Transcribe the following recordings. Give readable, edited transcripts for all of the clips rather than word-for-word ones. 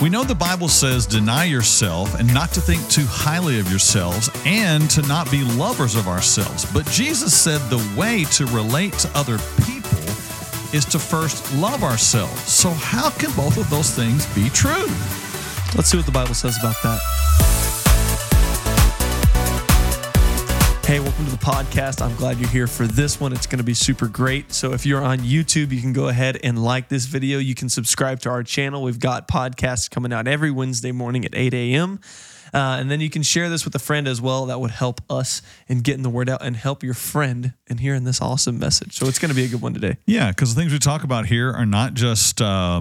We know the Bible says deny yourself and not to think too highly of yourselves and to not be lovers of ourselves. But Jesus said the way to relate to other people is to first love ourselves. So how can both of those things be true? Let's see what the Bible says about that. Hey, welcome to the podcast. I'm glad you're here for this one. It's going to be super great. So if you're on YouTube, you can go ahead and like this video. You can subscribe to our channel. We've got podcasts coming out every Wednesday morning at 8 a.m. And then you can share this with a friend as well. That would help us in getting the word out and help your friend in hearing this awesome message. So it's going to be a good one today. Yeah, because the things we talk about here are not just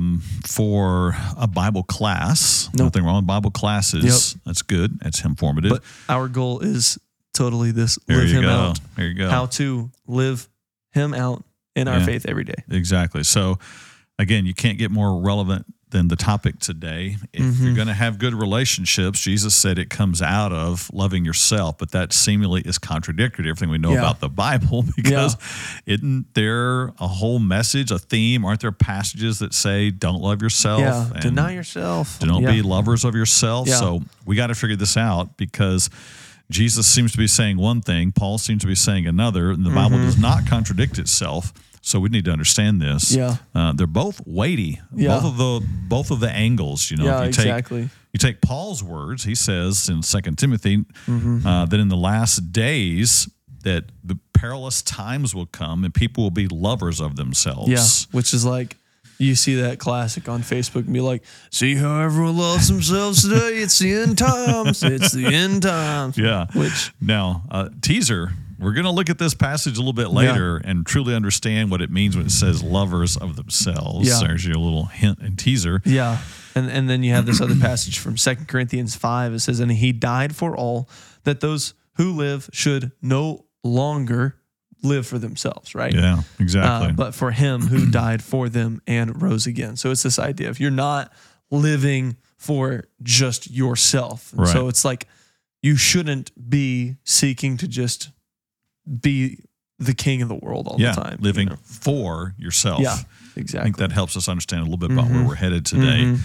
for a Bible class. Nope. Nothing wrong with Bible classes. Yep. That's good. That's informative. But our goal is totally this, there live you him go. out. There you go. How to live him out in our faith every day. Exactly. So again, you can't get more relevant than the topic today. If you're going to have good relationships, Jesus said it comes out of loving yourself, but that seemingly is contradictory to everything we know about the Bible, because isn't there a whole message, a theme? Aren't there passages that say don't love yourself? Yeah, and deny yourself. don't be lovers of yourself. Yeah. So we got to figure this out, because Jesus seems to be saying one thing, Paul seems to be saying another, and the Bible does not contradict itself. So we need to understand this. Yeah. They're both weighty. Yeah. Both of the angles. You know, Yeah, if you take Paul's words, he says in 2 Timothy that in the last days that the perilous times will come and people will be lovers of themselves. Yeah, which is like, you see that classic on Facebook and be like, see how everyone loves themselves today? It's the end times. It's the end times. Yeah. Now, teaser, we're going to look at this passage a little bit later and truly understand what it means when it says lovers of themselves. Yeah. There's your little hint and teaser. Yeah. And then you have this other passage from 2 Corinthians 5. It says, and he died for all, that those who live should no longer live for themselves, right? Yeah, exactly. But for him who died for them and rose again. So it's this idea of you're not living for just yourself. Right. So it's like you shouldn't be seeking to just be the king of the world all the time. Living for yourself. Yeah, exactly. I think that helps us understand a little bit about where we're headed today.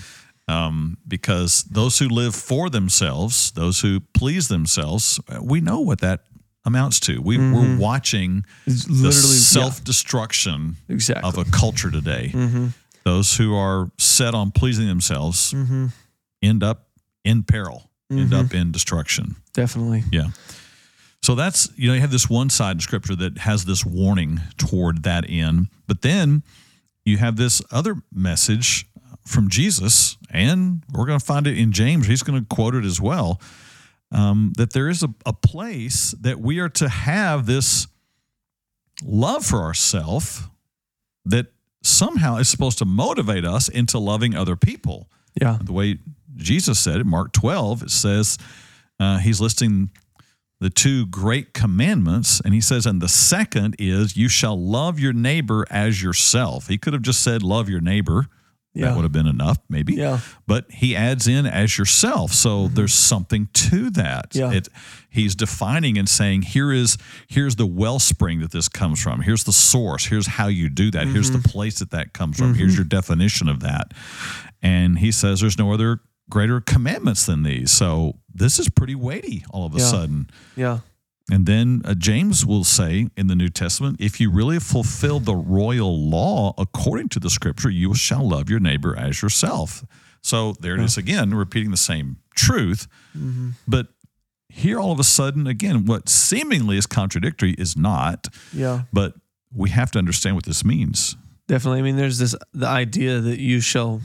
Because those who live for themselves, those who please themselves, we know what that amounts to. We're watching the self-destruction of a culture today. Those who are set on pleasing themselves end up in peril, end up in destruction. Definitely. Yeah. So that's, you have this one side of Scripture that has this warning toward that end. But then you have this other message from Jesus, and we're going to find it in James. He's going to quote it as well. That there is a place that we are to have this love for ourselves that somehow is supposed to motivate us into loving other people. Yeah. The way Jesus said it, Mark 12, it says, he's listing the two great commandments, and he says, and the second is, you shall love your neighbor as yourself. He could have just said, love your neighbor. That would have been enough, maybe. Yeah. But he adds in as yourself. So there's something to that. Yeah. He's defining and saying, here's the wellspring that this comes from. Here's the source. Here's how you do that. Here's the place that comes from. Here's your definition of that. And he says there's no other greater commandments than these. So this is pretty weighty all of a sudden. Yeah. And then James will say in the New Testament, if you really fulfill the royal law according to the Scripture, you shall love your neighbor as yourself. So there it is again, repeating the same truth. But here all of a sudden, again, what seemingly is contradictory is not. Yeah. But we have to understand what this means. Definitely. I mean, there's the idea that you shall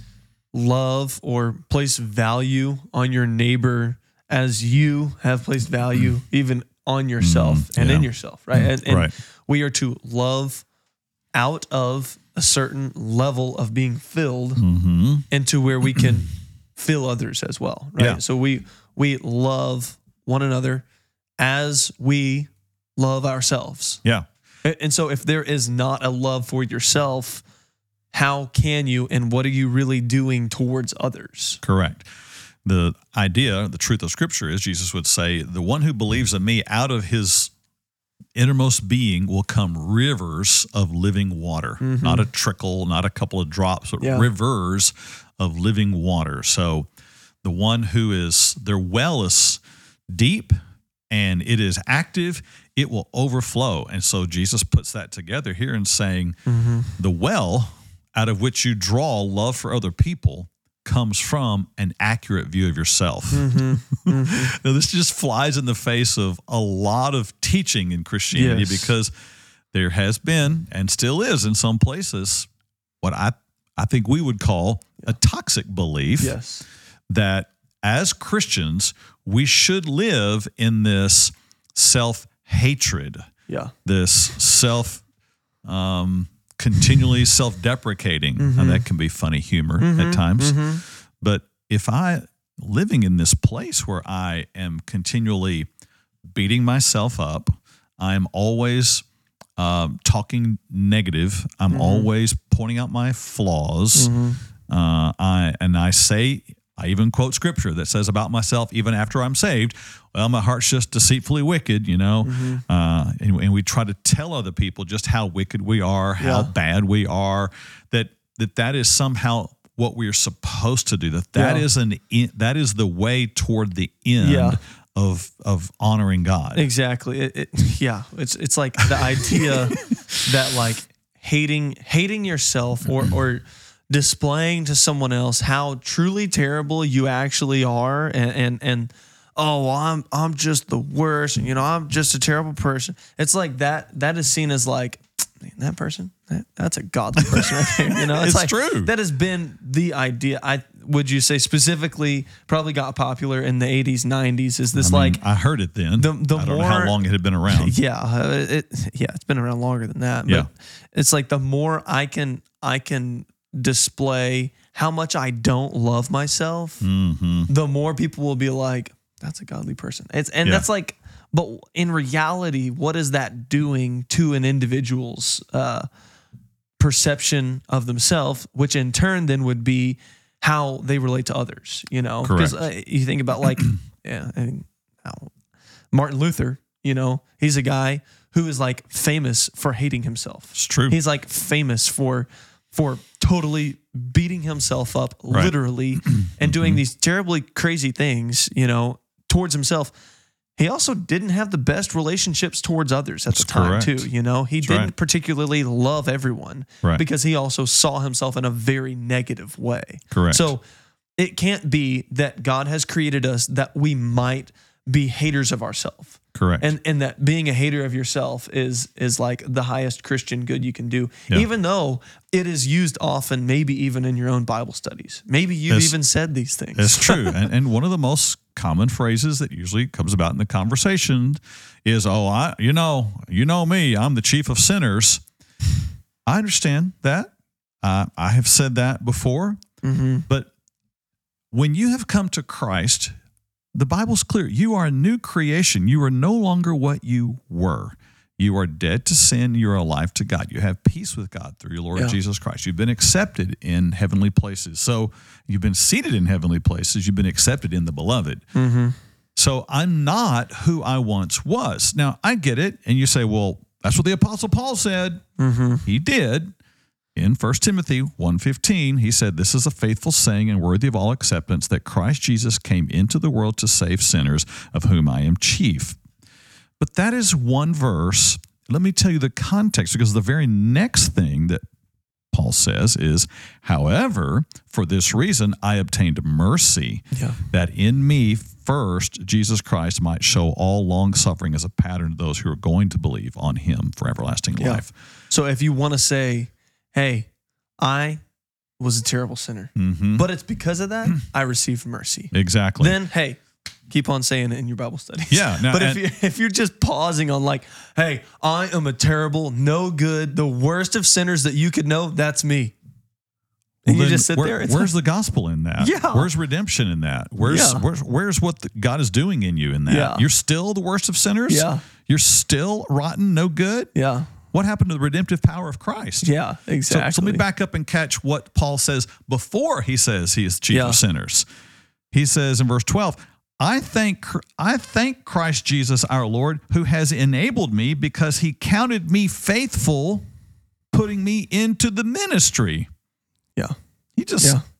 love or place value on your neighbor as you have placed value even on yourself and in yourself, right? And we are to love out of a certain level of being filled into where we can fill others as well, right? Yeah. So we love one another as we love ourselves. Yeah. And so if there is not a love for yourself, how can you, and what are you really doing towards others? Correct. The idea, the truth of Scripture is, Jesus would say, the one who believes in me, out of his innermost being will come rivers of living water. Not a trickle, not a couple of drops, but rivers of living water. So the one their well is deep and it is active, it will overflow. And so Jesus puts that together here in saying the well out of which you draw love for other people comes from an accurate view of yourself. Now, this just flies in the face of a lot of teaching in Christianity because there has been and still is in some places what I think we would call a toxic belief that as Christians, we should live in this self-hatred, this continually self-deprecating, and that can be funny humor at times. But if living in this place where I am continually beating myself up, I'm always talking negative, I'm always pointing out my flaws, I even quote scripture that says about myself, even after I'm saved, well, my heart's just deceitfully wicked, and we try to tell other people just how wicked we are, how bad we are, that is somehow what we are supposed to do. That is the way toward the end of honoring God. Exactly. It's like the idea that like hating yourself or displaying to someone else how truly terrible you actually are, and I'm just the worst, and I'm just a terrible person. It's like that is seen as like, man, that person, that's a godly person right there. It's like, true. That has been the idea. Would you say specifically probably got popular in the 80s, 90s? Is this I heard it then. I don't know how long it had been around. It's been around longer than that. But it's like the more I can display how much I don't love myself, the more people will be like, that's a godly person. That's like, but in reality, what is that doing to an individual's perception of themselves, which in turn then would be how they relate to others, Because you think about like, Martin Luther, he's a guy who is like famous for hating himself. It's true. He's like famous for totally beating himself up, literally, and doing these terribly crazy things, towards himself. He also didn't have the best relationships towards others at the time, too. He didn't particularly love everyone because he also saw himself in a very negative way. Correct. So it can't be that God has created us that we might be haters of ourselves. Correct. And that being a hater of yourself is like the highest Christian good you can do, even though it is used often, maybe even in your own Bible studies. Maybe you've even said these things. It's true. And one of the most common phrases that usually comes about in the conversation is, you know me, I'm the chief of sinners. I understand that. I have said that before. But when you have come to Christ, the Bible's clear. You are a new creation. You are no longer what you were. You are dead to sin. You are alive to God. You have peace with God through your Lord Jesus Christ. You've been accepted in heavenly places. So you've been seated in heavenly places. You've been accepted in the beloved. So I'm not who I once was. Now, I get it. And you say, well, that's what the Apostle Paul said. He did. In 1 Timothy 1:15, he said, this is a faithful saying and worthy of all acceptance that Christ Jesus came into the world to save sinners, of whom I am chief. But that is one verse. Let me tell you the context, because the very next thing that Paul says is, however, for this reason, I obtained mercy, that in me first Jesus Christ might show all long suffering as a pattern to those who are going to believe on him for everlasting life. So if you want to say, hey, I was a terrible sinner, but it's because of that I received mercy. Exactly. Then, hey, keep on saying it in your Bible studies. Yeah. But if you're just pausing on like, hey, I am a terrible, no good, the worst of sinners that you could know, that's me. And you just sit there. Where's the gospel in that? Where's redemption in that? Where's what God is doing in you in that? You're still the worst of sinners? You're still rotten, no good? What happened to the redemptive power of Christ? Yeah, exactly. So let me back up and catch what Paul says before he says he is chief of sinners. He says in verse 12, I thank Christ Jesus our Lord, who has enabled me because he counted me faithful, putting me into the ministry. Yeah. He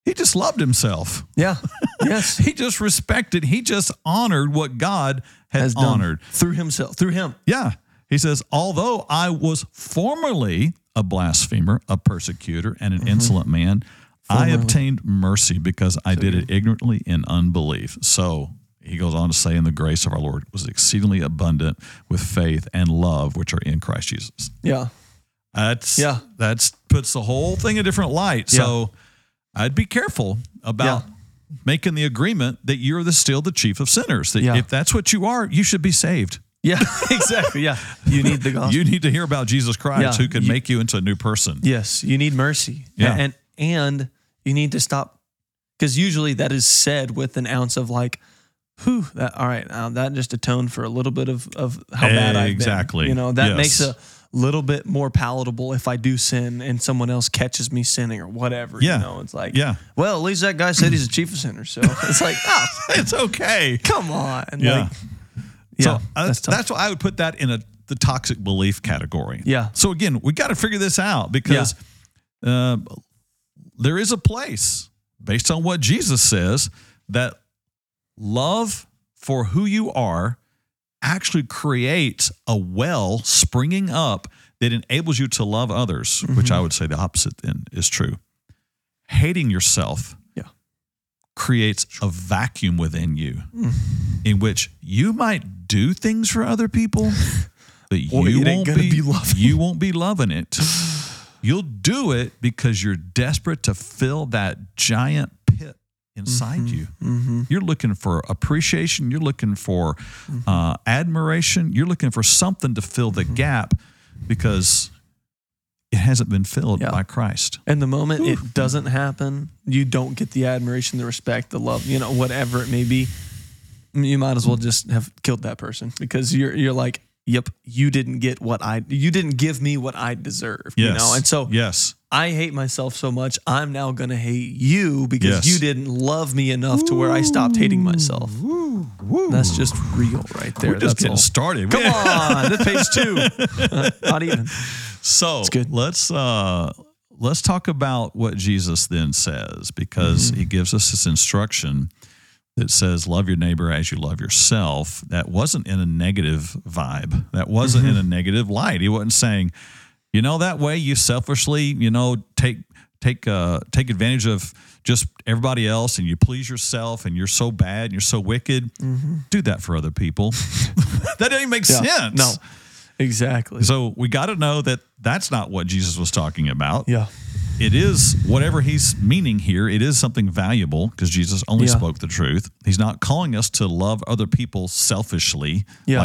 He just loved himself. Yeah. Yes. He just respected, he just honored what God had Has done honored. through himself, through him. Yeah. He says, although I was formerly a blasphemer, a persecutor, and an insolent man, I obtained mercy because I did it ignorantly in unbelief. So he goes on to say, and the grace of our Lord was exceedingly abundant with faith and love, which are in Christ Jesus. Yeah. That's puts the whole thing in a different light. So I'd be careful about making the agreement that you're still the chief of sinners. That if that's what you are, you should be saved. Yeah, exactly. Yeah. You need the gospel. You need to hear about Jesus Christ who can make you into a new person. Yes. You need mercy. Yeah. And you need to stop, because usually that is said with an ounce of like, all right, that just atoned for a little bit of how bad I've been. Exactly. You know, that makes a little bit more palatable if I do sin and someone else catches me sinning or whatever. Yeah. You know, it's like, well, at least that guy said he's a chief of sinners. So it's like, it's okay. Come on. Yeah. Like, so that's why I would put that in the toxic belief category. Yeah. So again, we got to figure this out because there is a place based on what Jesus says that love for who you are actually creates a well springing up that enables you to love others, which I would say the opposite then is true. Hating yourself creates a vacuum within you in which you might do things for other people, but you won't be loving it. You'll do it because you're desperate to fill that giant pit inside you. You're looking for appreciation. You're looking for admiration. You're looking for something to fill the gap because it hasn't been filled by Christ. And the moment it doesn't happen, you don't get the admiration, the respect, the love, you know, whatever it may be. You might as well just have killed that person because you're like, yep, you didn't give me what I deserved, you know? And so I hate myself so much. I'm now going to hate you because you didn't love me enough to where I stopped hating myself. That's just real right there. We're just getting started. Come on, that's page 2. Not even. So let's talk about what Jesus then says, because he gives us this instruction that says, love your neighbor as you love yourself. That wasn't in a negative vibe. That wasn't in a negative light. He wasn't saying, you know, that way you selfishly, you know, take advantage of just everybody else and you please yourself and you're so bad and you're so wicked. Do that for other people. That didn't make sense. No, exactly. So we got to know that that's not what Jesus was talking about. Yeah. It is whatever he's meaning here. It is something valuable because Jesus only spoke the truth. He's not calling us to love other people selfishly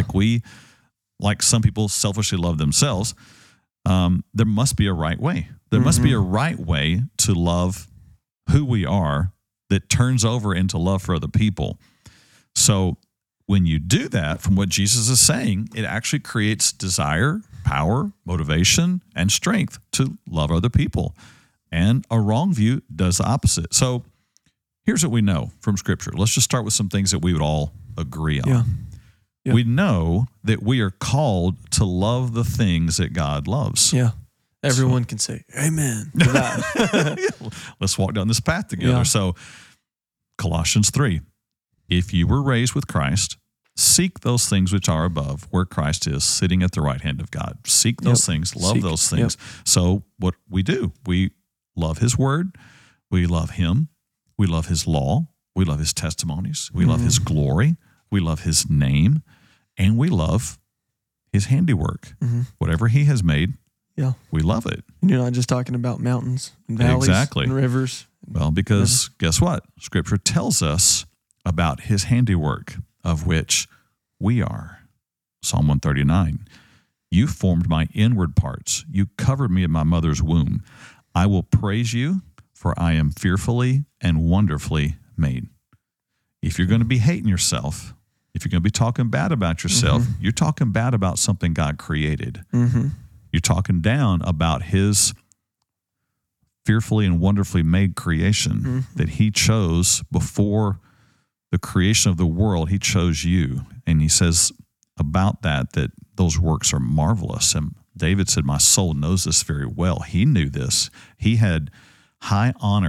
like some people selfishly love themselves. There must be a right way. There must be a right way to love who we are that turns over into love for other people. So when you do that, from what Jesus is saying, it actually creates desire, power, motivation, and strength to love other people. And a wrong view does the opposite. So here's what we know from Scripture. Let's just start with some things that we would all agree on. Yeah. We know that we are called to love the things that God loves. Yeah. Everyone can say amen to that. Let's walk down this path together. Yeah. So Colossians 3, if you were raised with Christ, seek those things which are above, where Christ is, sitting at the right hand of God. Seek those things, love those things. So what we do, we love his word, we love him, we love his law, we love his testimonies, we love his glory, we love his name, and we love his handiwork. Whatever he has made, we love it. And you're not just talking about mountains and valleys and rivers. Well, because guess what? Scripture tells us about his handiwork, of which we are. Psalm 139, you formed my inward parts. You covered me in my mother's womb. I will praise you, for I am fearfully and wonderfully made. If you're going to be hating yourself, if you're going to be talking bad about yourself, you're talking bad about something God created. You're talking down about his fearfully and wonderfully made creation that he chose before the creation of the world. He chose you. And he says about that those works are marvelous. And David said, my soul knows this very well. He knew this. He had high honor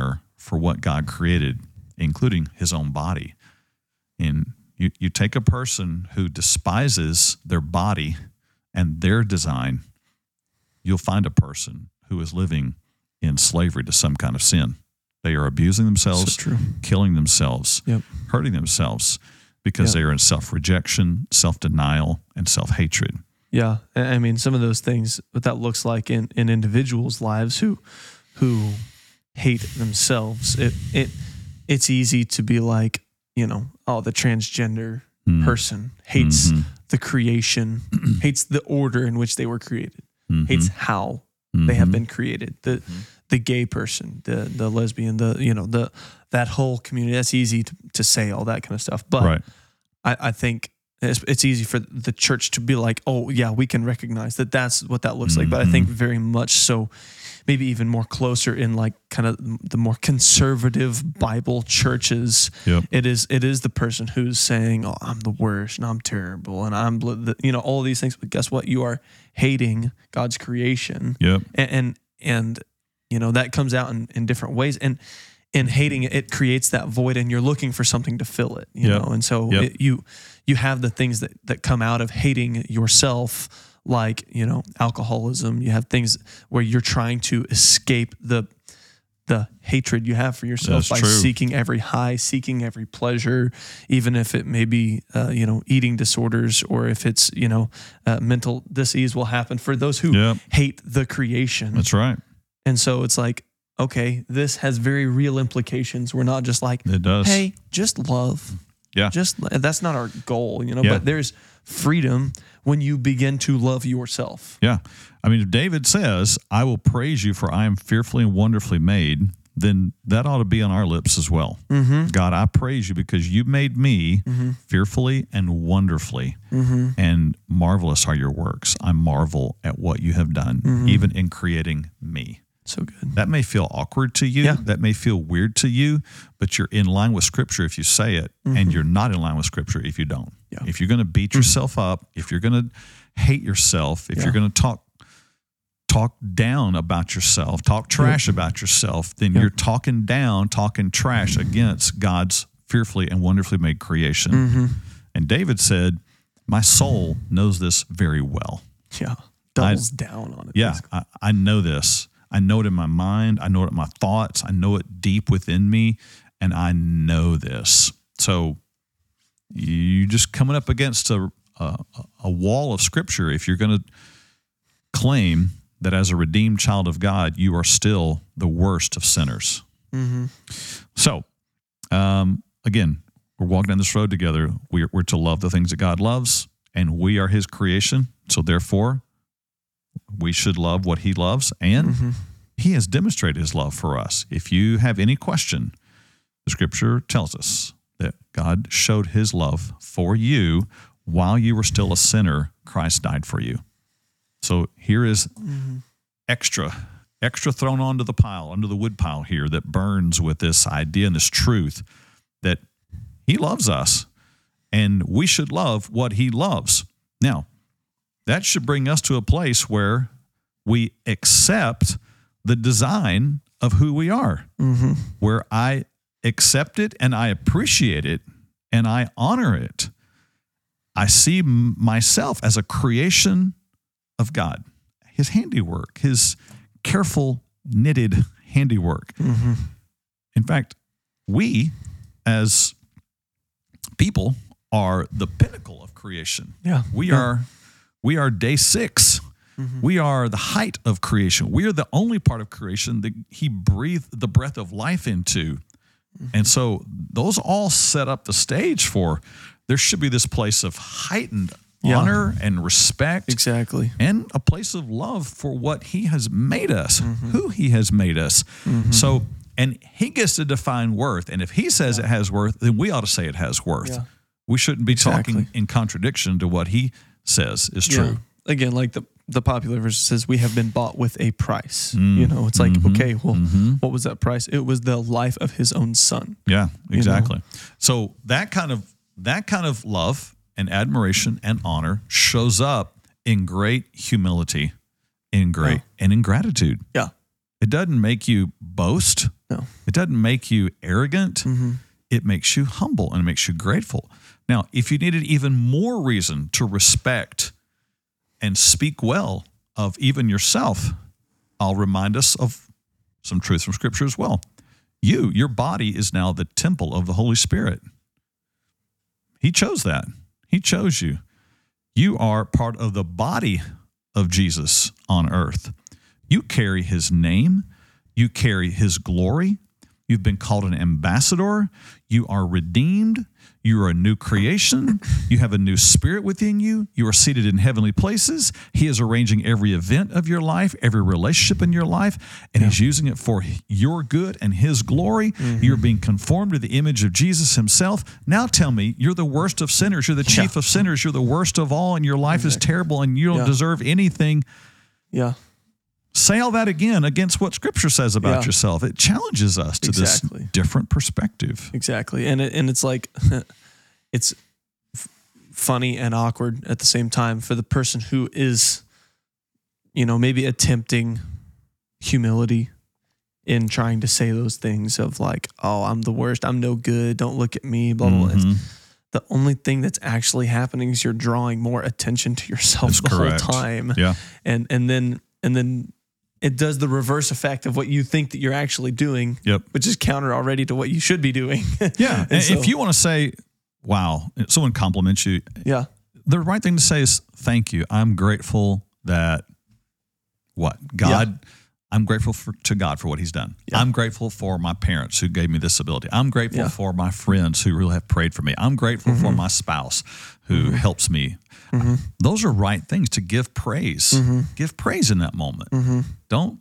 for what God created, including his own body. And you take a person who despises their body and their design, you'll find a person who is living in slavery to some kind of sin. They are abusing themselves, killing themselves, hurting themselves because they are in self-rejection, self-denial, and self-hatred. Yeah. I mean, some of those things, what that looks like in individuals' lives who hate themselves, it's easy to be like, you know, oh, the transgender person hates the creation, hates the order in which they were created, hates how they have been created. The gay person, the lesbian, that whole community. That's easy to say all that kind of stuff. But I think it's easy for the church to be like, oh yeah, we can recognize that that's what that looks like. But I think very much so, maybe even more closer in like kind of the more conservative Bible churches. It is the person who's saying, oh, I'm the worst and I'm terrible and I'm, all these things. But guess what? You are hating God's creation. And that comes out in different ways. And in hating it, it creates that void, and you're looking for something to fill it. You know, and so you have the things that come out of hating yourself, like alcoholism. You have things where you're trying to escape the hatred you have for yourself by seeking every high, seeking every pleasure, even if it may be eating disorders, or if it's mental disease will happen for those who hate the creation. That's right. And so it's like, okay, this has very real implications. We're not just like, it does. Hey, just love. Yeah. That's not our goal, but there's freedom when you begin to love yourself. Yeah. I mean, if David says, I will praise you for I am fearfully and wonderfully made, then that ought to be on our lips as well. God, I praise you because you made me fearfully and wonderfully, and marvelous are your works. I marvel at what you have done, even in creating me. So good. That may feel awkward to you. That may feel weird to you, but you're in line with Scripture if you say it, and you're not in line with Scripture if you don't. If you're going to beat yourself up, if you're going to hate yourself, if you're going to talk down about yourself, talk trash about yourself, then you're talking trash against God's fearfully and wonderfully made creation. And David said, my soul knows this very well. Yeah. Doubles down on it. Yeah. I know this. I know it in my mind. I know it in my thoughts. I know it deep within me, and I know this. So you just coming up against a wall of Scripture if you're going to claim that as a redeemed child of God, you are still the worst of sinners. So, again, we're walking down this road together. We're to love the things that God loves, and we are his creation. So therefore, we should love what he loves, and he has demonstrated his love for us. If you have any question, the Scripture tells us that God showed his love for you while you were still a sinner. Christ died for you. So here is extra thrown onto the pile, under the wood pile here, that burns with this idea and this truth that he loves us and we should love what he loves. Now, that should bring us to a place where we accept the design of who we are, where I accept it and I appreciate it and I honor it. I see myself as a creation of God, his handiwork, his careful knitted handiwork. In fact, we as people are the pinnacle of creation. We are day 6. We are the height of creation. We are the only part of creation that he breathed the breath of life into. And so those all set up the stage for there should be this place of heightened honor and respect. Exactly. And a place of love for what he has made us, who he has made us. So, and he gets to define worth. And if he says it has worth, then we ought to say it has worth. We shouldn't be talking in contradiction to what he says is true. Again, like the popular verse says, we have been bought with a price. It's like, okay, well, what was that price? It was the life of his own son. Yeah, exactly. So that kind of love and admiration and honor shows up in great humility, and in gratitude. It doesn't make you boast. No. It doesn't make you arrogant. Mm-hmm. It makes you humble and it makes you grateful. Now, if you needed even more reason to respect and speak well of even yourself, I'll remind us of some truth from Scripture as well. Your body is now the temple of the Holy Spirit. He chose that. He chose you. You are part of the body of Jesus on earth. You carry his name. You carry his glory. You've been called an ambassador. You are redeemed. You are a new creation. You have a new spirit within you. You are seated in heavenly places. He is arranging every event of your life, every relationship in your life, and he's using it for your good and his glory. Mm-hmm. You're being conformed to the image of Jesus himself. Now tell me, you're the worst of sinners. You're the chief of sinners. You're the worst of all, and your life is terrible, and you don't deserve anything. Yeah. Say all that again against what Scripture says about yourself. It challenges us to this different perspective. Exactly. And it's like, it's funny and awkward at the same time for the person who is, maybe attempting humility in trying to say those things of like, oh, I'm the worst. I'm no good. Don't look at me, blah, blah, blah. The only thing that's actually happening is you're drawing more attention to yourself whole time. Yeah. And then it does the reverse effect of what you think that you're actually doing, which is counter already to what you should be doing. Yeah. And so, if you want to say, wow, someone compliments you, the right thing to say is, thank you. I'm grateful that God, I'm grateful to God for what he's done. Yeah. I'm grateful for my parents who gave me this ability. I'm grateful for my friends who really have prayed for me. I'm grateful for my spouse who helps me. Those are right things to give praise. Give praise in that moment. Don't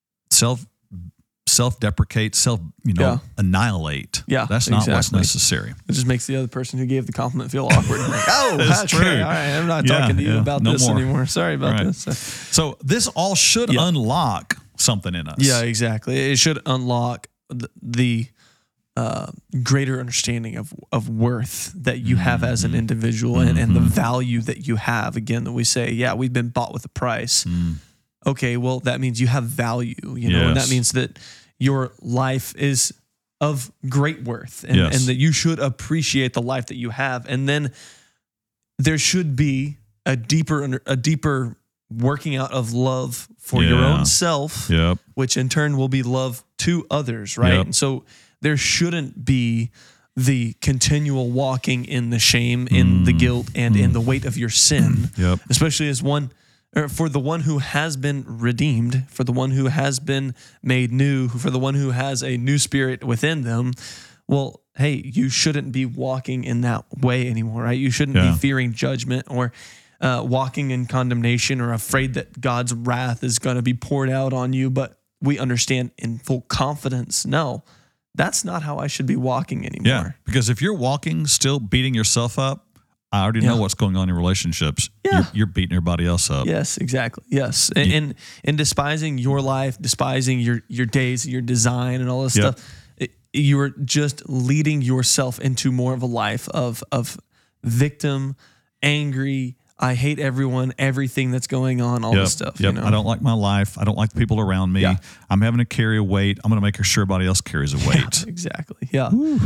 self-deprecate, annihilate. Yeah, that's not what's necessary. It just makes the other person who gave the compliment feel awkward. Like, oh, that's true. All right, I'm not talking to you about this anymore. Sorry about this. So this all should unlock something in us. Yeah, exactly. It should unlock the greater understanding of worth that you have as an individual and the value that you have. Again, that we say, we've been bought with a price. Okay, well, that means you have value, and that means that your life is of great worth and that you should appreciate the life that you have. And then there should be a deeper working out of love for your own self, which in turn will be love to others, right? And so there shouldn't be the continual walking in the shame, in the guilt, and in the weight of your sin, especially as for the one who has been redeemed, for the one who has been made new, for the one who has a new spirit within them. Well, hey, you shouldn't be walking in that way anymore, right? You shouldn't be fearing judgment or walking in condemnation or afraid that God's wrath is going to be poured out on you. But we understand in full confidence, no, that's not how I should be walking anymore. Yeah, because if you're walking still beating yourself up, I already know what's going on in relationships. Yeah. You're beating everybody else up. Yes, exactly. Yes. And despising your life, despising your days, your design and all this stuff, you're just leading yourself into more of a life of victim, angry, I hate everyone, everything that's going on, all this stuff. I don't like my life. I don't like the people around me. I'm having to carry a weight. I'm going to make sure everybody else carries a weight. Exactly. Yeah.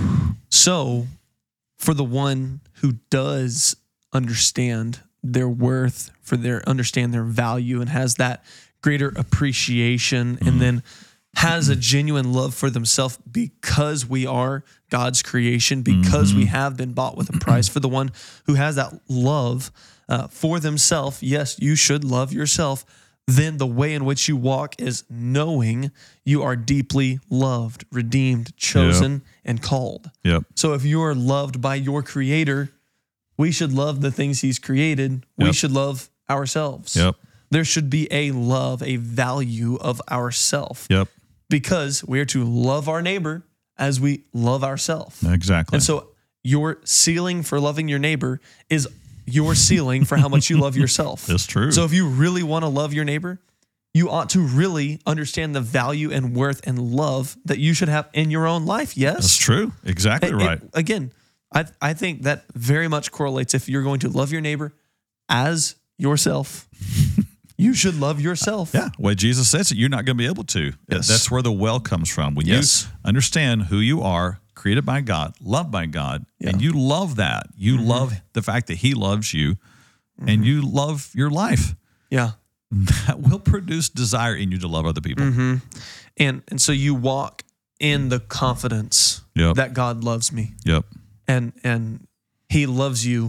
So for the one who does understand their worth, understand their value and has that greater appreciation and then has a genuine love for themselves because we are God's creation, because we have been bought with a price. For the one who has that love for themselves, yes, you should love yourself. Then the way in which you walk is knowing you are deeply loved, redeemed, chosen, and called. So if you are loved by your Creator, we should love the things He's created. We should love ourselves. There should be a love, a value of ourself. Because we are to love our neighbor as we love ourselves. Exactly. And so your ceiling for loving your neighbor is your ceiling for how much you love yourself. That's true. So if you really want to love your neighbor, you ought to really understand the value and worth and love that you should have in your own life. Yes? That's true. Exactly right. Again, I think that very much correlates if you're going to love your neighbor as yourself. You should love yourself. Yeah, the way Jesus says it, you're not going to be able to. Yes. That's where the well comes from. When Yes. you understand who you are, created by God, loved by God, and you love that. You love the fact that he loves you, and you love your life. Yeah. That will produce desire in you to love other people. And so you walk in the confidence Yep. that God loves me. Yep. And he loves you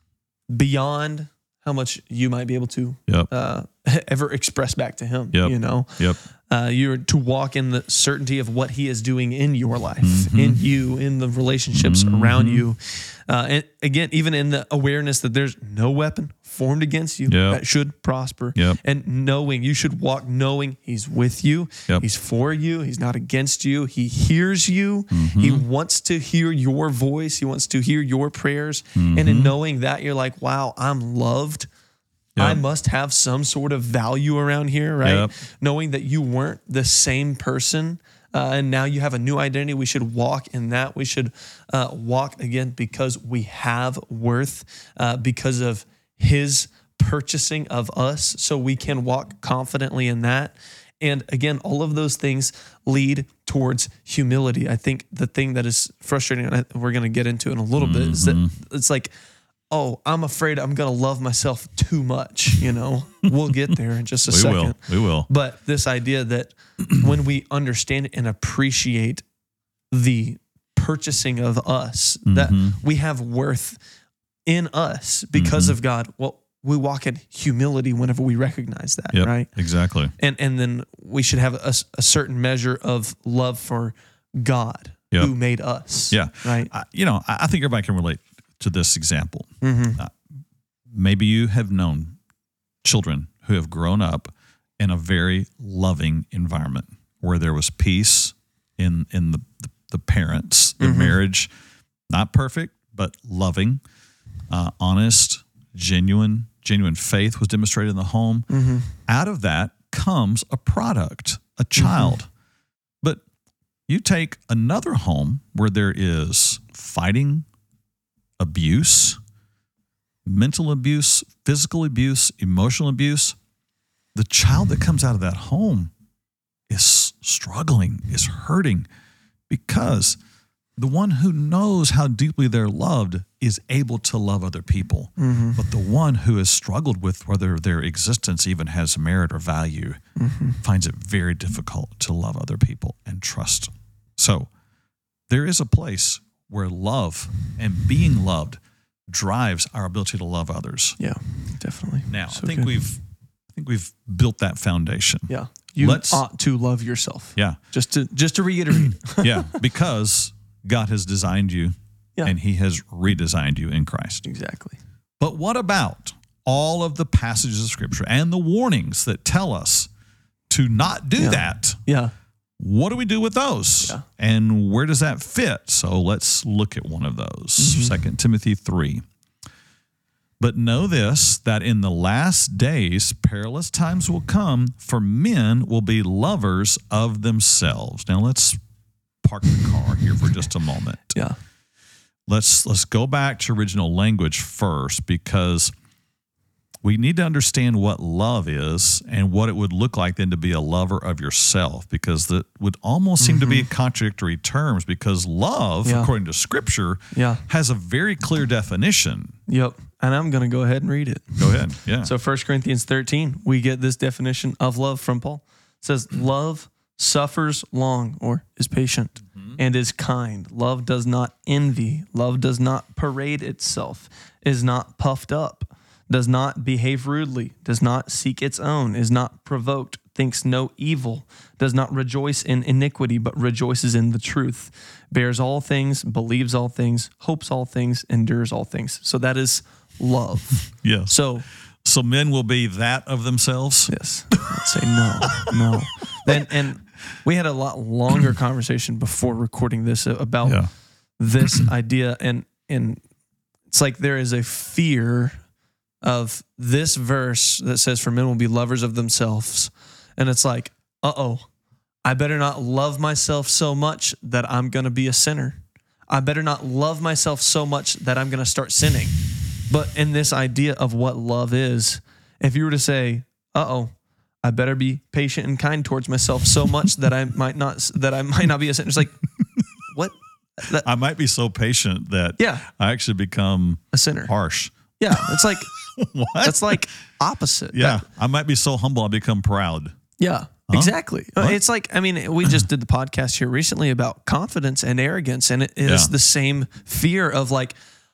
beyond how much you might be able to Yep. ever express back to him. Yep. You know, Yep. you're to walk in the certainty of what he is doing in your life, in you, in the relationships around you. And again, even in the awareness that there's no weapon formed against you Yep. that should prosper. Yep. And knowing, you should walk knowing he's with you. Yep. He's for you. He's not against you. He hears you. He wants to hear your voice. He wants to hear your prayers. And in knowing that, you're like, wow, I'm loved. I must have some sort of value around here, right? Yep. Knowing that you weren't the same person and now you have a new identity. We should walk in that. We should walk again because we have worth because of his purchasing of us. So we can walk confidently in that. And again, all of those things lead towards humility. I think the thing that is frustrating, and we're going to get into in a little bit, is that it's like, oh, I'm afraid I'm going to love myself too much. You know, we'll get there in just a second. We will. But this idea that when we understand and appreciate the purchasing of us, that we have worth in us because of God, well, we walk in humility whenever we recognize that, Yep. right? Exactly. And then we should have a certain measure of love for God Yep. who made us. Yeah. Right. I think everybody can relate to this example. Maybe you have known children who have grown up in a very loving environment where there was peace in the parents, the marriage, not perfect, but loving, honest, genuine faith was demonstrated in the home. Out of that comes a product, a child. But you take another home where there is fighting, abuse, mental abuse, physical abuse, emotional abuse. The child that comes out of that home is struggling, is hurting, because the one who knows how deeply they're loved is able to love other people. But the one who has struggled with whether their existence even has merit or value finds it very difficult to love other people and trust. So there is a place where love and being loved drives our ability to love others. Yeah, definitely. Now, So I think good. we've built that foundation. Yeah. You Let's- ought to love yourself. Yeah. Just to reiterate. Yeah, because God has designed you and he has redesigned you in Christ. Exactly. But what about all of the passages of Scripture and the warnings that tell us to not do that? Yeah. What do we do with those? Yeah. And where does that fit? So let's look at one of those. 2 Timothy 3. But know this, that in the last days perilous times will come, for men will be lovers of themselves. Now let's park the car here for just a moment. Yeah. Let's go back to original language first, because we need to understand what love is and what it would look like then to be a lover of yourself, because that would almost seem to be contradictory terms, because love, according to Scripture, has a very clear definition. Yep. And I'm going to go ahead and read it. Go ahead. Yeah. So 1 Corinthians 13, we get this definition of love from Paul. It says, love suffers long, or is patient, and is kind. Love does not envy. Love does not parade itself, is not puffed up, does not behave rudely, does not seek its own, is not provoked, thinks no evil, does not rejoice in iniquity, but rejoices in the truth, bears all things, believes all things, hopes all things, endures all things. So that is love. Yeah. So men will be that of themselves? yes. Let's say no. And we had a lot longer conversation before recording this about this idea. And it's like there is a fear of this verse that says, for men will be lovers of themselves. And it's like, I better not love myself so much that I'm going to be a sinner. I better not love myself so much that I'm going to start sinning. But in this idea of what love is, if you were to say, I better be patient and kind towards myself so much that I might not be a sinner. It's like, what? I might be so patient that Yeah. I actually become A sinner. harsh. Yeah. It's like, What? that's like opposite. Yeah. That- I might be so humble I become proud. yeah. Exactly. What? It's like, I mean, we just did the podcast here recently about confidence and arrogance, and it is Yeah. the same fear of like,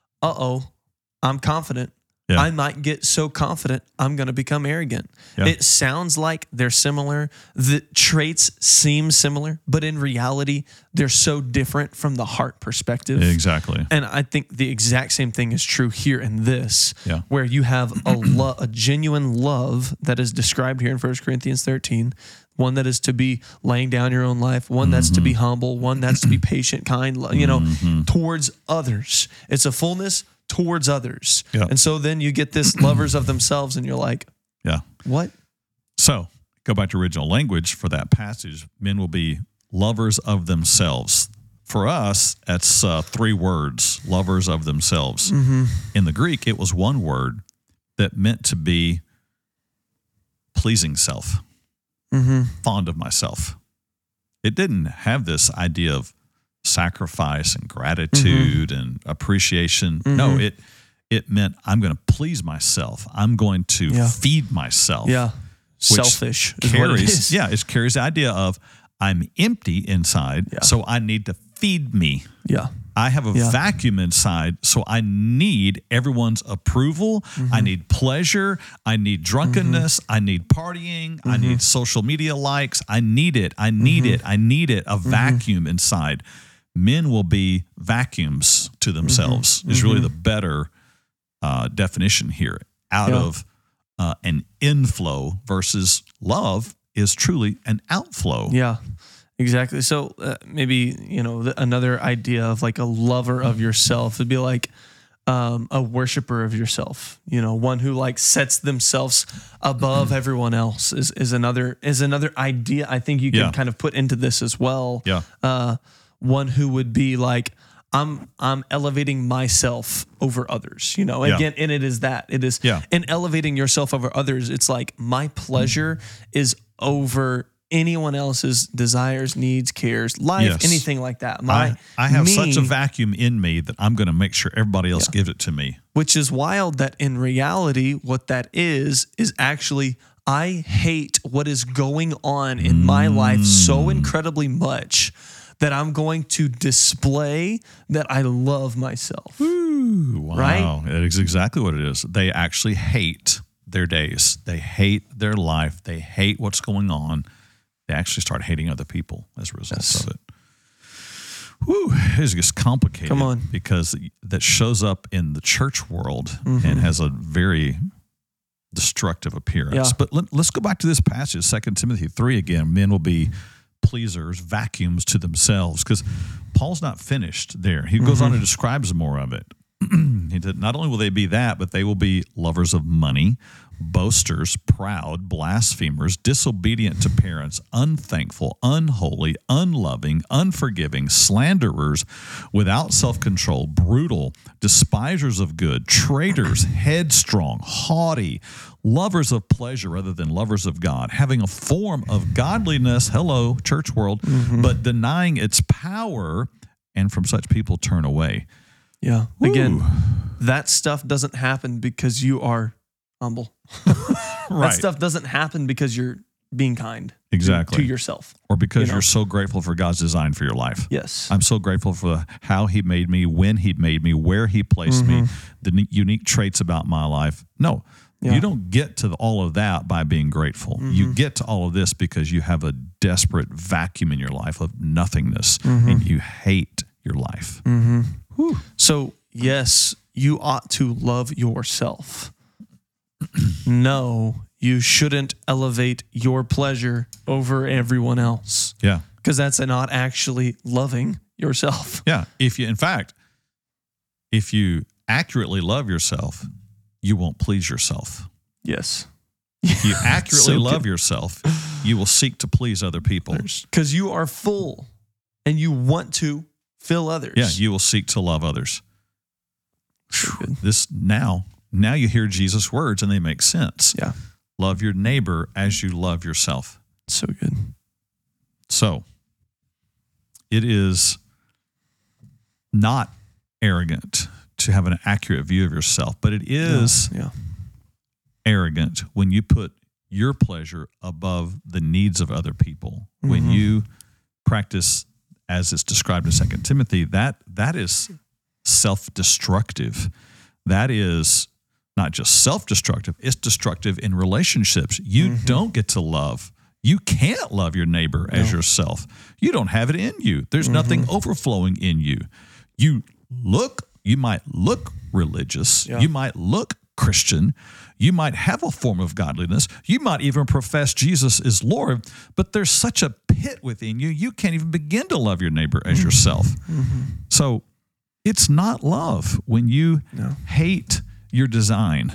I'm confident. Yeah. I might get so confident I'm going to become arrogant. Yeah. It sounds like they're similar. The traits seem similar, but in reality, they're so different from the heart perspective. Exactly. And I think the exact same thing is true here in this, Yeah. where you have a genuine love that is described here in 1 Corinthians 13, one that is to be laying down your own life, one that's to be humble, one that's to be patient, kind, towards others. It's a fullness towards others. Yeah. And so then you get this lovers of themselves, and you're like, Yeah. what? So go back to original language for that passage. Men will be lovers of themselves. For us, that's 3 words, lovers of themselves. In the Greek, it was one word that meant to be pleasing self, fond of myself. It didn't have this idea of sacrifice and gratitude and appreciation. No, it meant I'm going to please myself. I'm going to feed myself. Yeah. Which Selfish is what it is. Yeah, it carries the idea of I'm empty inside, so I need to feed me. Yeah. I have a vacuum inside, so I need everyone's approval. I need pleasure. I need drunkenness. I need partying. I need social media likes. I need it. I need it. I need it. A vacuum inside. Men will be vacuums to themselves is really the better definition here. Out of an inflow versus love is truly an outflow. Yeah, exactly. So maybe, another idea of like a lover of yourself would be like a worshiper of yourself, one who like sets themselves above everyone else is another idea I think you can kind of put into this as well. Yeah. One who would be like, I'm elevating myself over others, again, and it is in elevating yourself over others. It's like my pleasure is over anyone else's desires, needs, cares, life, anything like that. I have such a vacuum in me that I'm going to make sure everybody else gives it to me. Which is wild that in reality, what that is actually, I hate what is going on in my life so incredibly much that I'm going to display that I love myself. Ooh, wow. Right? That is exactly what it is. They actually hate their days. They hate their life. They hate what's going on. They actually start hating other people as a result of it. Whew, it just complicated. Come on. Because that shows up in the church world and has a very destructive appearance. Yeah. But let's go back to this passage, 2 Timothy 3 again. Men will be pleasers, vacuums to themselves, because Paul's not finished there. He goes on and describes more of it. He did, not only will they be that, but they will be lovers of money, boasters, proud, blasphemers, disobedient to parents, unthankful, unholy, unloving, unforgiving, slanderers, without self-control, brutal, despisers of good, traitors, headstrong, haughty, lovers of pleasure rather than lovers of God, having a form of godliness, hello, church world, but denying its power, and from such people turn away. Yeah. Again, that stuff doesn't happen because you are humble. Right. That stuff doesn't happen because you're being kind Exactly. to yourself. Or because you're so grateful for God's design for your life. Yes. I'm so grateful for how he made me, when he made me, where he placed me, the unique traits about my life. No, you don't get to all of that by being grateful. You get to all of this because you have a desperate vacuum in your life of nothingness and you hate your life. So, yes, you ought to love yourself. No, you shouldn't elevate your pleasure over everyone else, Yeah. because that's not actually loving yourself. Yeah. If you accurately love yourself, you won't please yourself. Yes. If you accurately So love good. yourself, you will seek to please other people. Because you are full and you want to fill others. Yeah, you will seek to love others. So good. This now you hear Jesus' words and they make sense. Yeah. love your neighbor as you love yourself. So good. So it is not arrogant to have an accurate view of yourself, but it is arrogant when you put your pleasure above the needs of other people. When you practice, as it's described in 2 Timothy, that is self-destructive. That is not just self-destructive, it's destructive in relationships. You don't get to love. You can't love your neighbor as yourself. You don't have it in you. There's nothing overflowing in you. You might look religious. You might look Christian. You might have a form of godliness. You might even profess Jesus is Lord, but there's such a pit within you, you can't even begin to love your neighbor as yourself. So it's not love when you hate your design,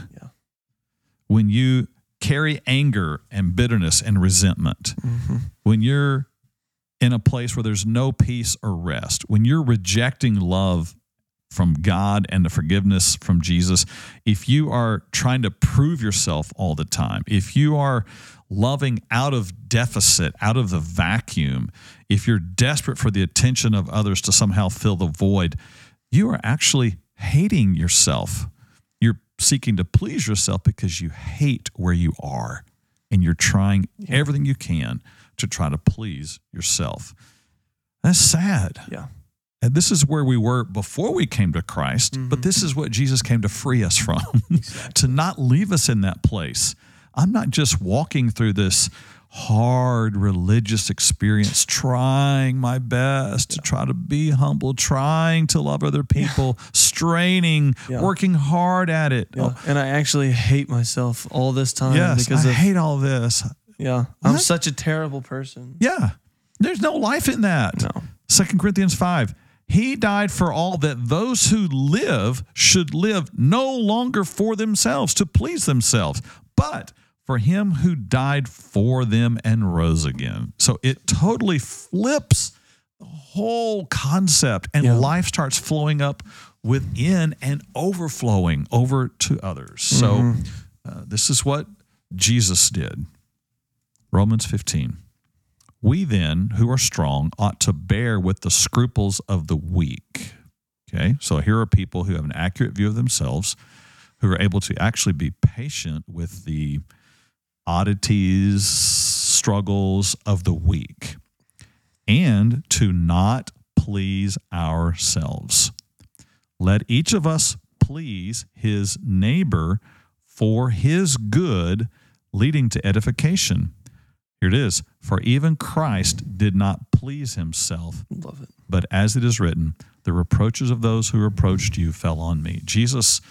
when you carry anger and bitterness and resentment, when you're in a place where there's no peace or rest, when you're rejecting love from God and the forgiveness from Jesus, if you are trying to prove yourself all the time, if you are loving out of deficit, out of the vacuum, if you're desperate for the attention of others to somehow fill the void, you are actually hating yourself. You're seeking to please yourself because you hate where you are, and you're trying everything you can to try to please yourself. That's sad. Yeah. And this is where we were before we came to Christ, but this is what Jesus came to free us from, to not leave us in that place. I'm not just walking through this hard religious experience, trying my best to try to be humble, trying to love other people, straining, working hard at it. And I actually hate myself all this time. Because I hate all this. I'm such a terrible person. There's no life in that. No. 2 Corinthians 5. He died for all, that those who live should live no longer for themselves, to please themselves, but for him who died for them and rose again. So it totally flips the whole concept, and life starts flowing up within and overflowing over to others. So this is what Jesus did. Romans 15. We then, who are strong, ought to bear with the scruples of the weak. Okay, so here are people who have an accurate view of themselves, who are able to actually be patient with the oddities, struggles of the weak, and to not please ourselves. Let each of us please his neighbor for his good, leading to edification. Here it is. For even Christ did not please himself. Love it. But as it is written, the reproaches of those who reproached you fell on me. Jesus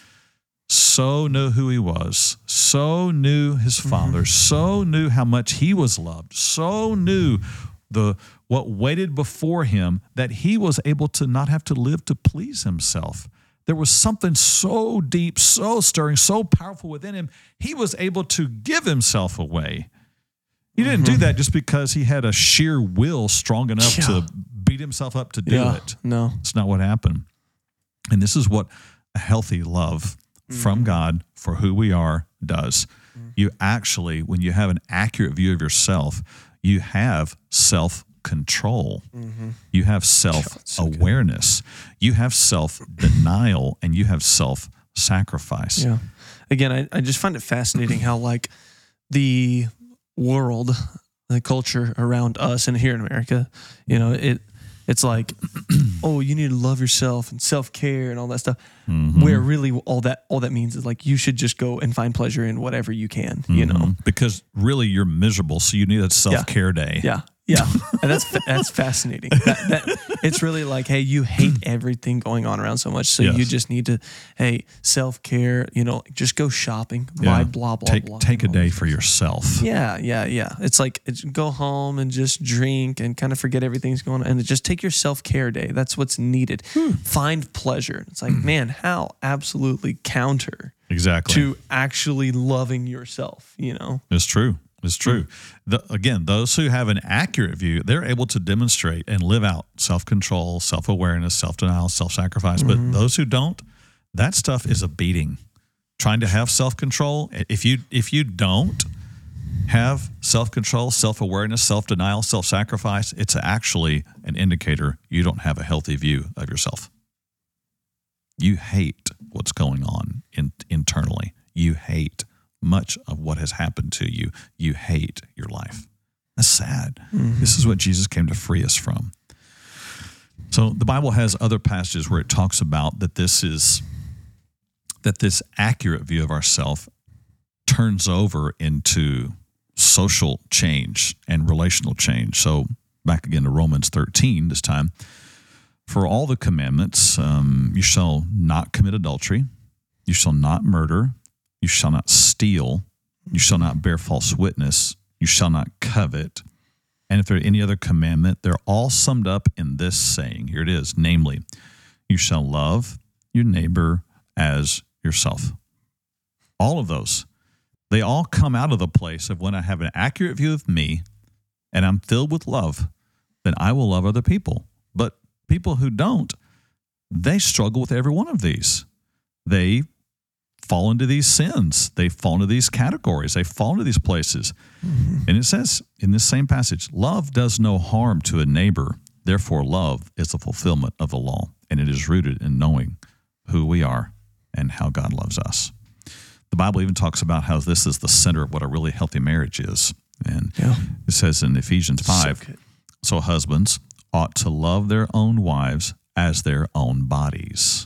so knew who he was, so knew his Father, so knew how much he was loved, so knew what waited before him, that he was able to not have to live to please himself. There was something so deep, so stirring, so powerful within him, he was able to give himself away. He didn't do that just because he had a sheer will strong enough to beat himself up to do it. No. It's not what happened. And this is what a healthy love from God for who we are does. You actually, when you have an accurate view of yourself, you have self-control. You have self-awareness. You have self-denial, and you have self-sacrifice. Yeah. Again, I just find it fascinating how, like, the world, the culture around us and here in America, it's like, oh, you need to love yourself and self-care and all that stuff. Where really all that means is, like, you should just go and find pleasure in whatever you can, because really you're miserable, so you need a self-care day. Yeah, and that's fascinating. That it's really like, hey, you hate everything going on around so much, so you just need to, hey, self-care. Just go shopping, buy blah blah blah. Take a day for yourself. Yeah. It's like go home and just drink and kind of forget everything's going on, and just take your self-care day. That's what's needed. Find pleasure. It's like, man, how absolutely counter to actually loving yourself. It's true. It's true. Again, those who have an accurate view, they're able to demonstrate and live out self-control, self-awareness, self-denial, self-sacrifice. But those who don't, that stuff is a beating. Trying to have self-control, if you don't, have self-control, self-awareness, self-denial, self-sacrifice, it's actually an indicator you don't have a healthy view of yourself. You hate what's going on internally. You hate much of what has happened to you. You hate your life. That's sad. Mm-hmm. This is what Jesus came to free us from. So the Bible has other passages where it talks about that this accurate view of ourselves turns over into social change and relational change. So back again to Romans 13 this time. For all the commandments, you shall not commit adultery, you shall not murder, you shall not steal, you shall not bear false witness, you shall not covet. And if there are any other commandment, they're all summed up in this saying. Here it is, namely, you shall love your neighbor as yourself. All of those, they all come out of the place of when I have an accurate view of me and I'm filled with love, then I will love other people. But people who don't, they struggle with every one of these. They fall into these sins. They fall into these categories. They fall into these places. Mm-hmm. And it says in this same passage, love does no harm to a neighbor. Therefore, love is the fulfillment of the law, and it is rooted in knowing who we are and how God loves us. The Bible even talks about how this is the center of what a really healthy marriage is. And it says in Ephesians 5, so husbands ought to love their own wives as their own bodies.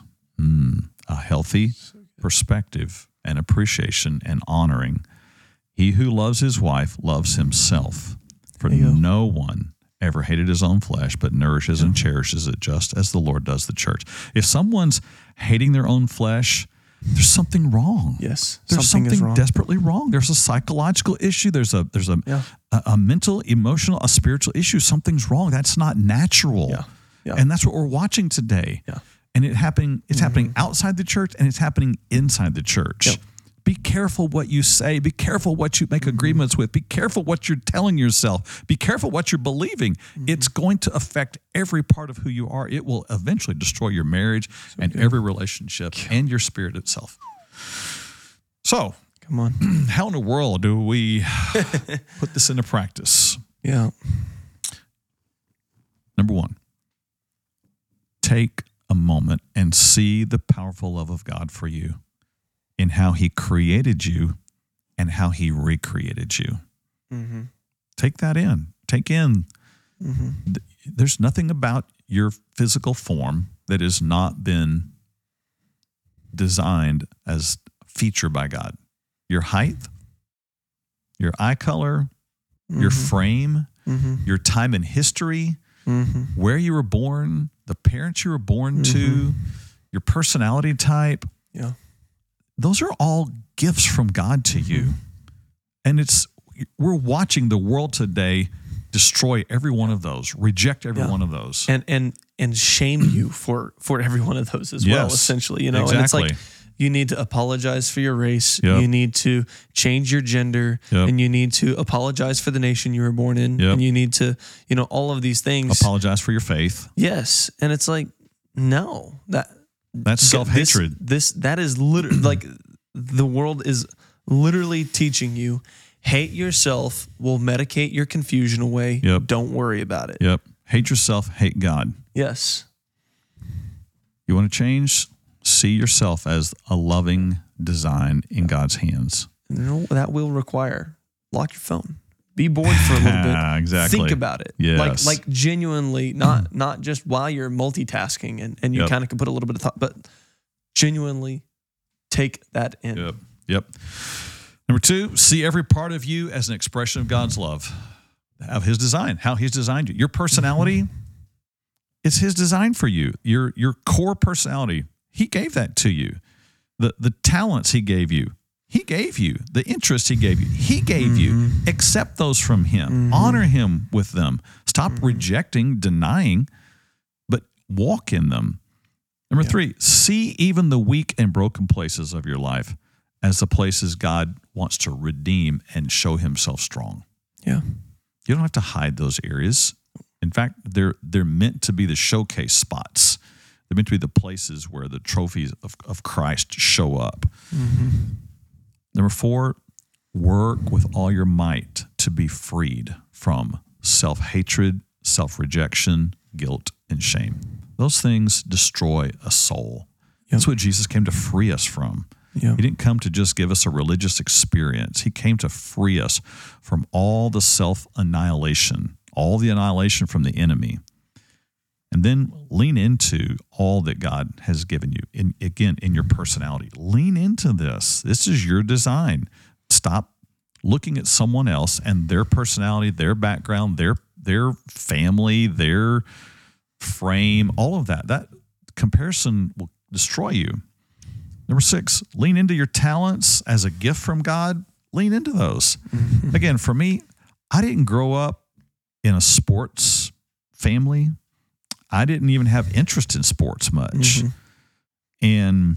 A healthy perspective and appreciation and honoring. He who loves his wife loves himself. For no one ever hated his own flesh, but nourishes and cherishes it just as the Lord does the church. If someone's hating their own flesh, there's something wrong. Yes, there's something desperately wrong. There's a psychological issue. There's a mental, emotional, a spiritual issue. Something's wrong. That's not natural. Yeah. And that's what we're watching today. Yeah. And it's happening outside the church, and it's happening inside the church. Yep. Be careful what you say. Be careful what you make agreements with. Be careful what you're telling yourself. Be careful what you're believing. It's going to affect every part of who you are. It will eventually destroy your marriage and every relationship and your spirit itself. So, come on. How in the world do we put this into practice? Yeah. Number one, take a moment and see the powerful love of God for you in how he created you and how he recreated you. Mm-hmm. Take that in. Take in. Mm-hmm. There's nothing about your physical form that has not been designed as a feature by God. Your height, your eye color, your frame, your time in history, where you were born, the parents you were born to, your personality type. Yeah. Those are all gifts from God to you. And we're watching the world today destroy every one of those, reject every one of those. And shame you for every one of those as well, essentially. Exactly. And it's like you need to apologize for your race, you need to change your gender, and you need to apologize for the nation you were born in, and you need to, all of these things. Apologize for your faith. Yes. And it's like, no, that's self-hatred. That is literally like the world is literally teaching you, hate yourself will medicate your confusion away. Yep. Don't worry about it. Yep. Hate yourself, hate God. Yes. You want to change? See yourself as a loving design in God's hands. That will require lock your phone. Be bored for a little bit. Exactly. Think about it. Yes. Like genuinely, not just while you're multitasking and you kind of can put a little bit of thought, but genuinely take that in. Yep. Number two, see every part of you as an expression of God's love, of his design, how he's designed you. Your personality, it's his design for you. Your core personality, he gave that to you. The talents he gave you. He gave you the interests he gave you. He gave you. Accept those from him. Honor him with them. Stop rejecting, denying, but walk in them. Number three, see even the weak and broken places of your life as the places God wants to redeem and show himself strong. Yeah. You don't have to hide those areas. In fact, they're meant to be the showcase spots. They're meant to be the places where the trophies of Christ show up. Number four, Work with all your might to be freed from self-hatred, self-rejection, guilt, and shame. Those things destroy a soul. That's what Jesus came to free us from. Yeah. He didn't come to just give us a religious experience. He came to free us from all the self-annihilation, all the annihilation from the enemy. And then lean into all that God has given you. In your personality. Lean into this. This is your design. Stop looking at someone else and their personality, their background, their family, their frame, all of that. That comparison will destroy you. Number 6, lean into your talents as a gift from God. Lean into those. Again, for me, I didn't grow up in a sports family. I didn't even have interest in sports much. And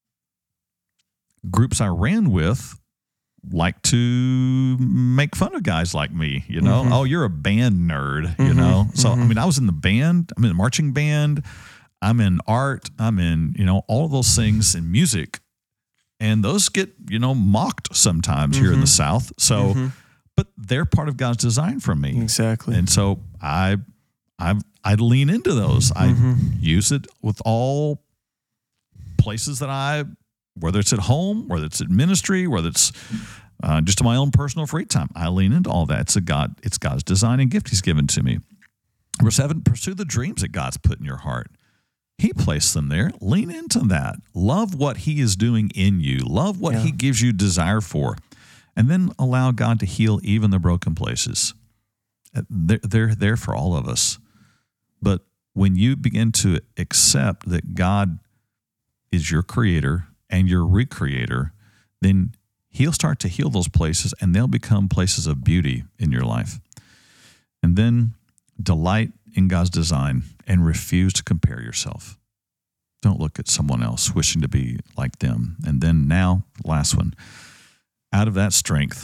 groups I ran with like to make fun of guys like me, you know? Oh, you're a band nerd, you know? So, I mean, I was in the band. I'm in the marching band. I'm in art. I'm in, all of those things in music. And those get, mocked sometimes here in the South. So, but they're part of God's design for me. Exactly. And so I lean into those. I use it with all places that whether it's at home, whether it's at ministry, whether it's just in my own personal free time. I lean into all that. It's God's design and gift He's given to me. Number 7, pursue the dreams that God's put in your heart. He placed them there. Lean into that. Love what He is doing in you. Love what He gives you desire for. And then allow God to heal even the broken places. They're there for all of us. But when you begin to accept that God is your creator and your recreator, then He'll start to heal those places and they'll become places of beauty in your life. And then delight in God's design and refuse to compare yourself. Don't look at someone else wishing to be like them. And then now, last one, out of that strength,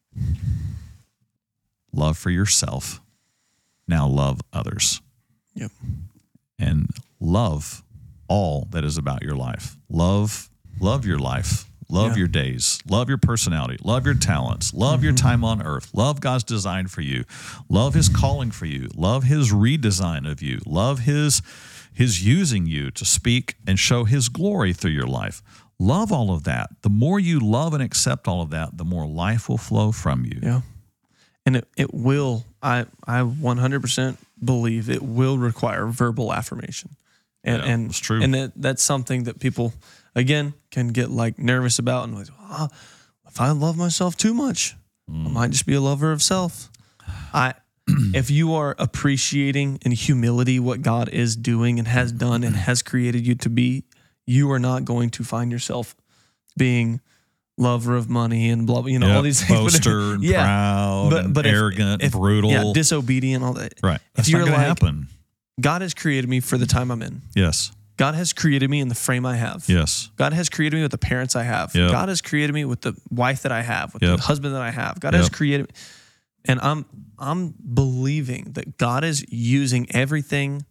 love for yourself. Now love others. Yep. And love all that is about your life. Love your life. Love your days. Love your personality. Love your talents. Love your time on earth. Love God's design for you. Love His calling for you. Love His redesign of you. Love His using you to speak and show His glory through your life. Love all of that. The more you love and accept all of that, the more life will flow from you. Yeah. And it will, I 100% believe it will require verbal affirmation. And it's true. And that's something that people, again, can get like nervous about and like, if I love myself too much, I might just be a lover of self. If you are appreciating in humility what God is doing and has done and has created you to be, you are not going to find yourself being lover of money and blah, all these things. Boaster and proud but arrogant, brutal. Disobedient, all that. Right. If That's you're not going to like, happen. God has created me for the time I'm in. Yes. God has created me in the frame I have. Yes. God has created me with the parents I have. Yep. God has created me with the wife that I have, with Yep. the husband that I have. God has created me. And I'm believing that God is using everything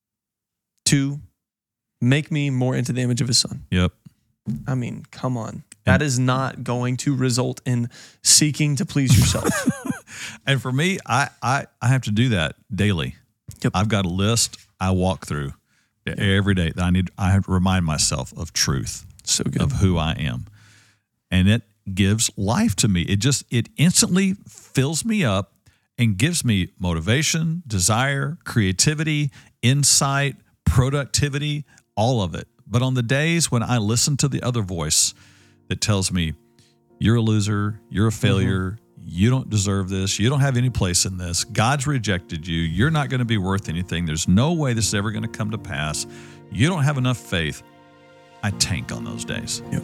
to make me more into the image of His Son. Yep. I mean, come on. That is not going to result in seeking to please yourself. And for me, I have to do that daily. Yep. I've got a list I walk through every day that I have to remind myself of truth. So good. Of who I am. And it gives life to me. It instantly fills me up and gives me motivation, desire, creativity, insight, productivity, all of it. But on the days when I listen to the other voice that tells me, you're a loser, you're a failure, you don't deserve this, you don't have any place in this, God's rejected you, you're not going to be worth anything, there's no way this is ever going to come to pass, you don't have enough faith, I tank on those days. Yep.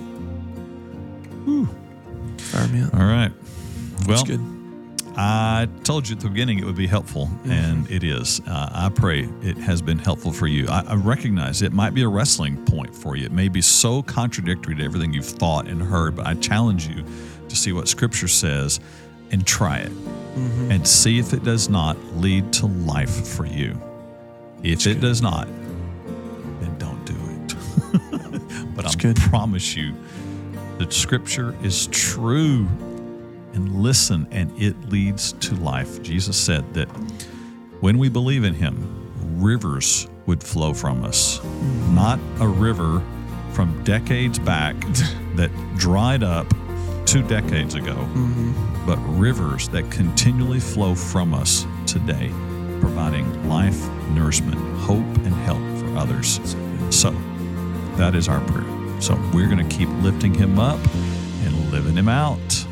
Whew. Fire me up. All right. Well, that's good. I told you at the beginning it would be helpful, and it is. I pray it has been helpful for you. I recognize it might be a wrestling point for you. It may be so contradictory to everything you've thought and heard, but I challenge you to see what Scripture says and try it and see if it does not lead to life for you. If it does not, then don't do it. But I promise you that Scripture is true. and listen, and it leads to life. Jesus said that when we believe in him, rivers would flow from us. Not a river from decades back that dried up 2 decades ago, but rivers that continually flow from us today, providing life, nourishment, hope, and help for others. So that is our prayer. So we're going to keep lifting him up and living him out.